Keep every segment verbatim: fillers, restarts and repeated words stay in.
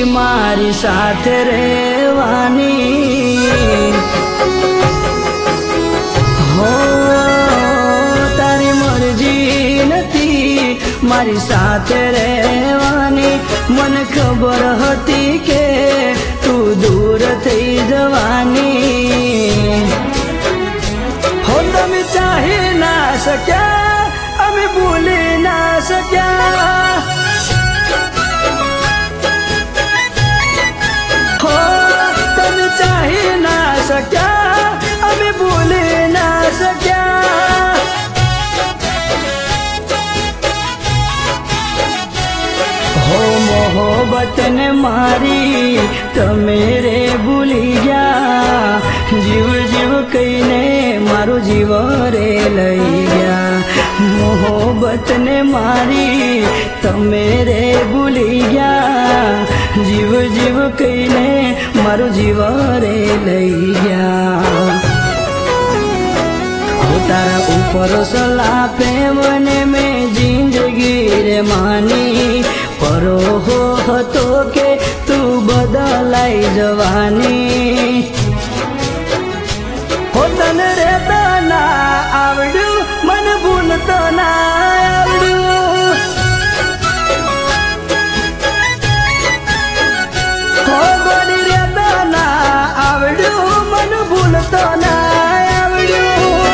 मारी साथे रहवानी हो तारी मर्जी नथी मारी साथे रहवानी मन खबर हती के तू दूर थई जवानी हो तमे चाही ना सक्या अमे भूली ना सक्या हो तमे चाही ना सक्या अमे भूली ना सक्या हो मोहब्बत ने मारी तमेरे भूली गया जीव जीव कहीने मारो जीव रे लई गया मोहब्बत ने मारी तमेरे भूली गया जीव जीव कहीने मारो जीव रे लई गया हो तारा ऊपर सलापे मने में जिंदगी रे मानी परो हो हतो के तू बदलाई जवानी हो तने रेता ना आवड्यू मन भूलतो ना आवड्यू हो गोडी रेता ना आवड्यू मन भूलतो ना आवड्यू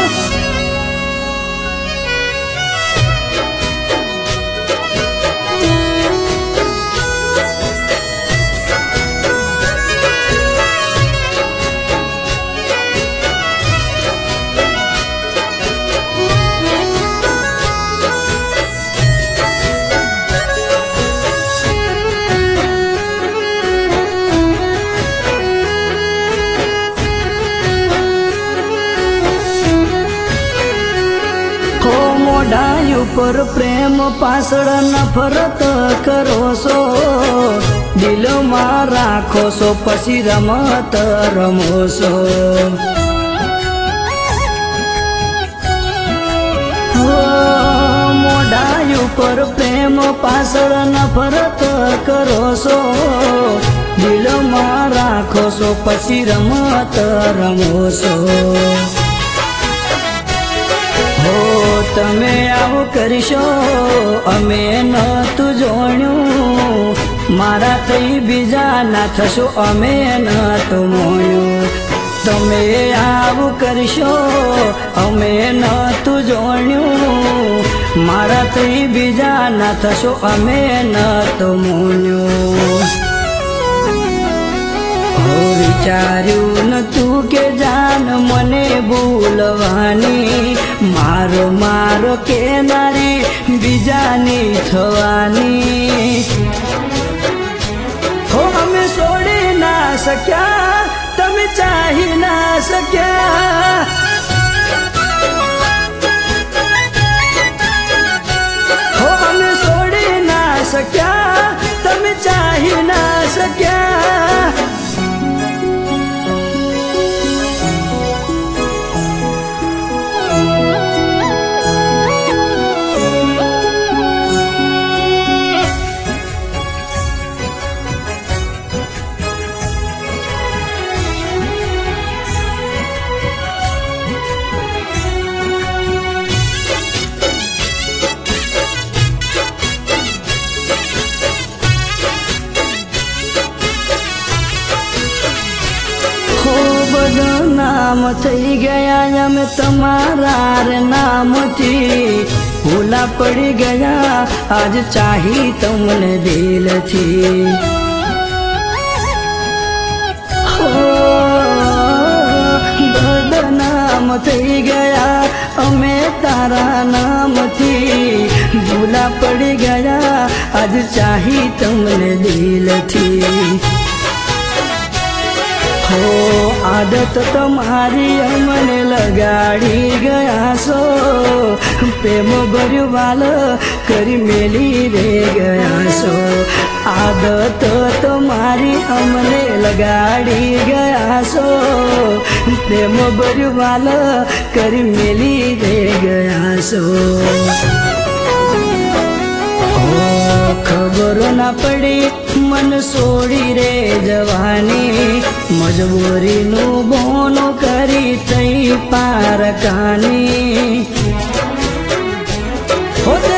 मोढायु पर प्रेम पासड़ नफरत करो सो दिल में राखो सो पसी रमत रमो सो मोढायु पर प्रेम पासड़ नफरत करो सो दिल में राखो सो पसी रमत रमो सो हो तमे आवु करशो अमे नतु जोण्यू मारा थई बीजा ना थशो अमे नतु मोण्यू तमे आवु करशो अमे नतु जोण्यू मारा थई बीजा ना थशो अमे नतु मोण्यू हो विचार्यू न तू के जान मने भूलवानी मारो मारो के नारी बीजानी थवानी हो हमें छोड़ी ना सक्या तमे चाही ना सक्या हो हमें छोड़ी ना सक्या तमे चाही ना सक्या नाम थई गया हम तुम्हारा रे नाम थी भूला पड़ गया आज चाही तुमने दिल थी हो बदनाम थई गया हमें तारा नाम थी भूला पड़ गया आज चाही तुमने दिल थी हो आदत तुम्हारी हमने लगाड़ी गया सो प्रेम भर्यु वाल करी मेली रे गया सो आदत तुम्हारी हमने लगाड़ी गया सो प्रेम भर्यु वाल करी मेली रे गया सो खबर ना पड़ी मन सोड़ी रे जवानी मजबूरी नु बोनो करी तई पार कानी होते